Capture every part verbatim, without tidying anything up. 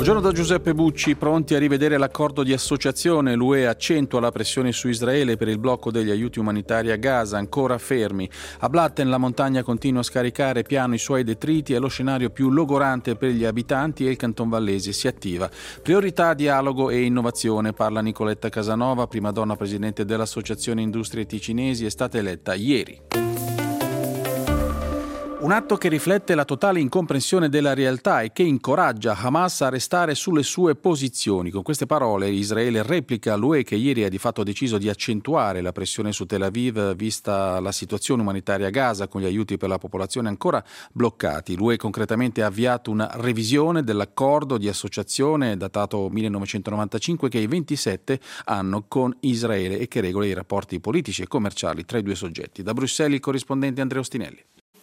Buongiorno da Giuseppe Bucci. Pronti a rivedere l'accordo di associazione, l'U E accentua la pressione su Israele per il blocco degli aiuti umanitari a Gaza, ancora fermi. A Blatten la montagna continua a scaricare piano i suoi detriti, è lo scenario più logorante per gli abitanti e il Canton Vallese si attiva. Priorità, dialogo e innovazione, parla Nicoletta Casanova, prima donna presidente dell'Associazione Industrie Ticinesi, è stata eletta ieri. Un atto che riflette la totale incomprensione della realtà e che incoraggia Hamas a restare sulle sue posizioni. Con queste parole Israele replica l'U E che ieri ha di fatto deciso di accentuare la pressione su Tel Aviv vista la situazione umanitaria a Gaza con gli aiuti per la popolazione ancora bloccati. L'U E concretamente ha avviato una revisione dell'accordo di associazione datato millenovecentonovantacinque che i ventisette hanno con Israele e che regola i rapporti politici e commerciali tra i due soggetti. Da Bruxelles il corrispondente Andrea Ostinelli.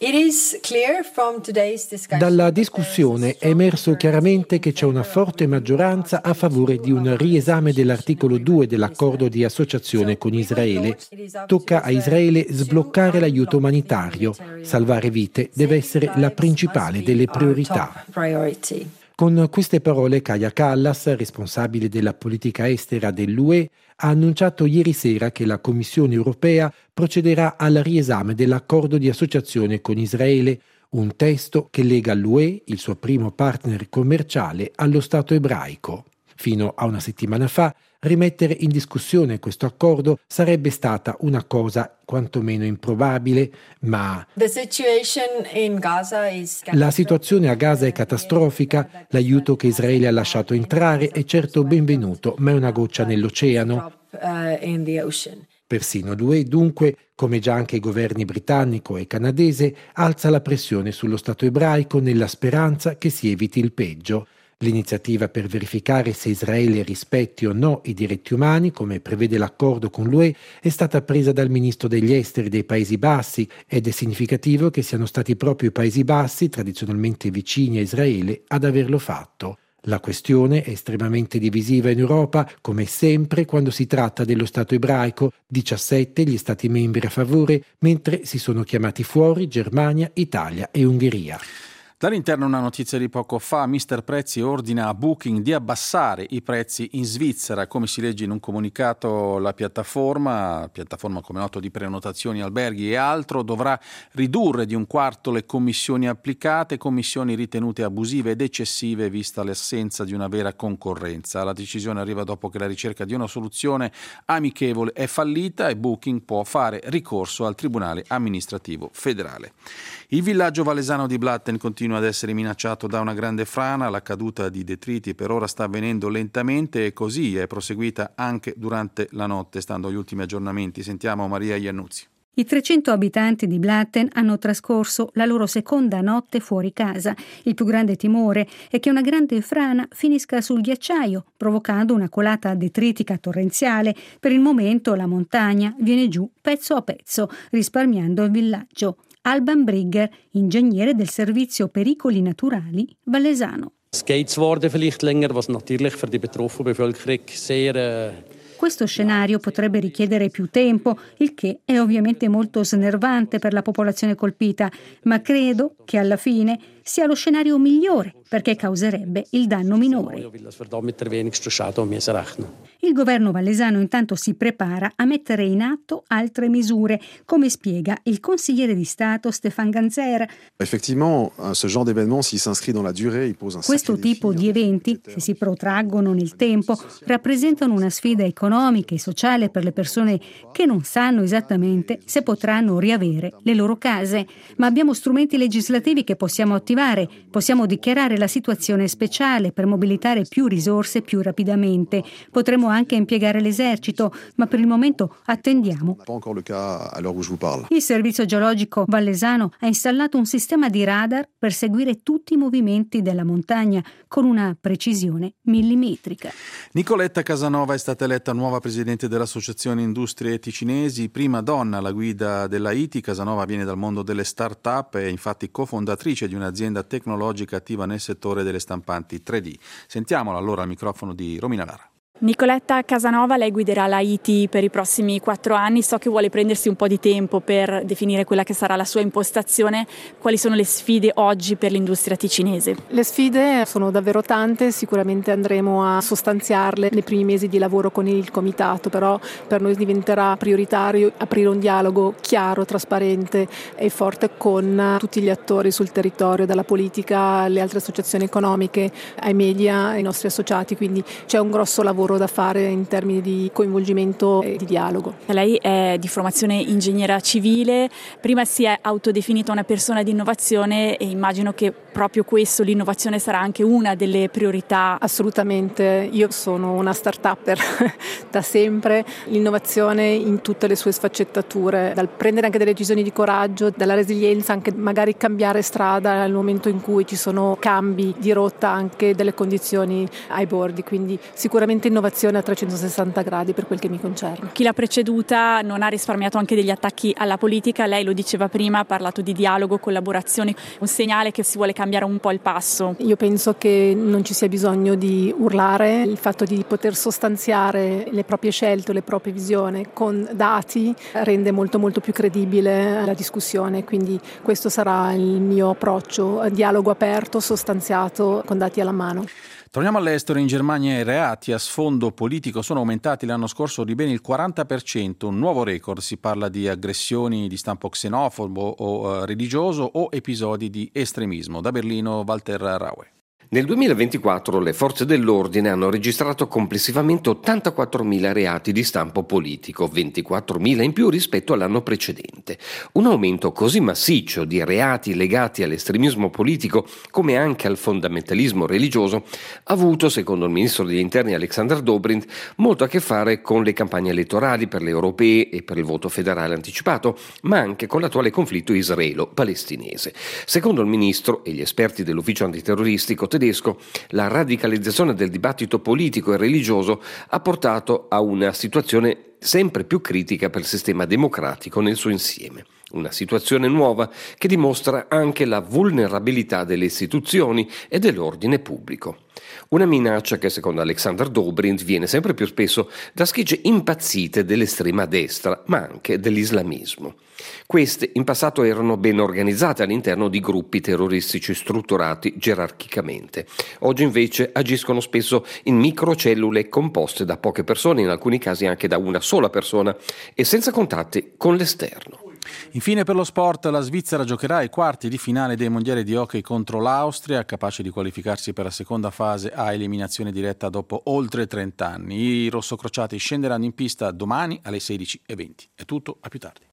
Dalla discussione è emerso chiaramente che c'è una forte maggioranza a favore di un riesame dell'articolo due dell'accordo di associazione con Israele. Tocca a Israele sbloccare l'aiuto umanitario. Salvare vite deve essere la principale delle priorità. Con queste parole Kaja Kallas, responsabile della politica estera dell'U E, ha annunciato ieri sera che la Commissione europea procederà al riesame dell'accordo di associazione con Israele, un testo che lega l'U E, il suo primo partner commerciale, allo Stato ebraico. Fino a una settimana fa, rimettere in discussione questo accordo sarebbe stata una cosa quantomeno improbabile, ma la situazione a Gaza è catastrofica, l'aiuto che Israele ha lasciato entrare è certo benvenuto, ma è una goccia nell'oceano. Persino l'U E, dunque, come già anche i governi britannico e canadese, alza la pressione sullo Stato ebraico nella speranza che si eviti il peggio. L'iniziativa per verificare se Israele rispetti o no i diritti umani, come prevede l'accordo con l'U E, è stata presa dal ministro degli esteri dei Paesi Bassi ed è significativo che siano stati proprio i Paesi Bassi, tradizionalmente vicini a Israele, ad averlo fatto. La questione è estremamente divisiva in Europa, come sempre quando si tratta dello Stato ebraico, diciassette gli Stati membri a favore, mentre si sono chiamati fuori Germania, Italia e Ungheria. Dall'interno una notizia di poco fa, Mister Prezzi ordina a Booking di abbassare i prezzi in Svizzera. Come si legge in un comunicato, la piattaforma, piattaforma come noto di prenotazioni, alberghi e altro, dovrà ridurre di un quarto le commissioni applicate, commissioni ritenute abusive ed eccessive vista l'assenza di una vera concorrenza. La decisione arriva dopo che la ricerca di una soluzione amichevole è fallita e Booking può fare ricorso al Tribunale amministrativo federale. Il villaggio valesano di Blatten continua ad essere minacciato da una grande frana, la caduta di detriti per ora sta avvenendo lentamente e così è proseguita anche durante la notte, stando agli ultimi aggiornamenti. Sentiamo Maria Iannuzzi. I trecento abitanti di Blatten hanno trascorso la loro seconda notte fuori casa. Il più grande timore è che una grande frana finisca sul ghiacciaio, provocando una colata detritica torrenziale. Per il momento la montagna viene giù pezzo a pezzo, risparmiando il villaggio. Alban Brigger, ingegnere del servizio pericoli naturali valesano. Es geht zwar vielleicht länger, was natürlich für die betroffene Bevölkerung sehr äh Questo scenario potrebbe richiedere più tempo, il che è ovviamente molto snervante per la popolazione colpita, ma credo che alla fine sia lo scenario migliore perché causerebbe il danno minore. Il governo valesano intanto si prepara a mettere in atto altre misure, come spiega il consigliere di Stato Stéphane Ganzer. Questo tipo di eventi, se si protraggono nel tempo, rappresentano una sfida economica e sociale per le persone che non sanno esattamente se potranno riavere le loro case. Ma abbiamo strumenti legislativi che possiamo attivare, possiamo dichiarare la situazione speciale per mobilitare più risorse più rapidamente. Potremo anche impiegare l'esercito, ma per il momento attendiamo. Il servizio geologico valesano ha installato un sistema di radar per seguire tutti i movimenti della montagna con una precisione millimetrica. Nicoletta Casanova è stata eletta nuova presidente dell'Associazione Industrie Ticinesi, prima donna alla guida della I T I. Casanova viene dal mondo delle start-up e è infatti cofondatrice di un'azienda tecnologica attiva nel settore delle stampanti tre D. Sentiamola allora al microfono di Romina Lara. Nicoletta Casanova, lei guiderà l'Haiti per i prossimi quattro anni. So che vuole prendersi un po' di tempo per definire quella che sarà la sua impostazione. Quali sono le sfide oggi per l'industria ticinese? Le sfide sono davvero tante, sicuramente andremo a sostanziarle nei primi mesi di lavoro con il comitato, però per noi diventerà prioritario aprire un dialogo chiaro, trasparente e forte con tutti gli attori sul territorio, dalla politica alle altre associazioni economiche, ai media, ai nostri associati, quindi c'è un grosso lavoro da fare in termini di coinvolgimento e di dialogo. Lei è di formazione ingegnera civile, prima si è autodefinita una persona di innovazione e immagino che proprio questo, l'innovazione, sarà anche una delle priorità. Assolutamente, io sono una start-upper da sempre, l'innovazione in tutte le sue sfaccettature, dal prendere anche delle decisioni di coraggio, dalla resilienza, anche magari cambiare strada nel momento in cui ci sono cambi di rotta anche delle condizioni ai bordi, quindi sicuramente innovazione a trecentosessanta gradi per quel che mi concerne. Chi l'ha preceduta non ha risparmiato anche degli attacchi alla politica, lei lo diceva prima, ha parlato di dialogo, collaborazione, un segnale che si vuole cambiare un po' il passo. Io penso che non ci sia bisogno di urlare, il fatto di poter sostanziare le proprie scelte, le proprie visioni con dati rende molto molto più credibile la discussione, quindi questo sarà il mio approccio, dialogo aperto, sostanziato, con dati alla mano. Torniamo all'estero. In Germania i reati a sfondo politico sono aumentati l'anno scorso di ben il quaranta per cento, un nuovo record. Si parla di aggressioni di stampo xenofobo o uh, religioso o episodi di estremismo. Da Berlino, Walter Raue. Nel duemilaventiquattro le forze dell'ordine hanno registrato complessivamente ottantaquattromila reati di stampo politico, ventiquattromila in più rispetto all'anno precedente. Un aumento così massiccio di reati legati all'estremismo politico come anche al fondamentalismo religioso ha avuto, secondo il ministro degli interni Alexander Dobrindt, molto a che fare con le campagne elettorali per le europee e per il voto federale anticipato, ma anche con l'attuale conflitto israelo-palestinese. Secondo il ministro e gli esperti dell'ufficio antiterroristico tedesco, la radicalizzazione del dibattito politico e religioso ha portato a una situazione sempre più critica per il sistema democratico nel suo insieme. Una situazione nuova che dimostra anche la vulnerabilità delle istituzioni e dell'ordine pubblico. Una minaccia che, secondo Alexander Dobrindt, viene sempre più spesso da schegge impazzite dell'estrema destra, ma anche dell'islamismo. Queste in passato erano ben organizzate all'interno di gruppi terroristici strutturati gerarchicamente. Oggi invece agiscono spesso in microcellule composte da poche persone, in alcuni casi anche da una sola persona, e senza contatti con l'esterno. Infine, per lo sport, la Svizzera giocherà ai quarti di finale dei mondiali di hockey contro l'Austria, capace di qualificarsi per la seconda fase a eliminazione diretta dopo oltre trenta anni. I rossocrociati scenderanno in pista domani alle sedici e venti. È tutto, a più tardi.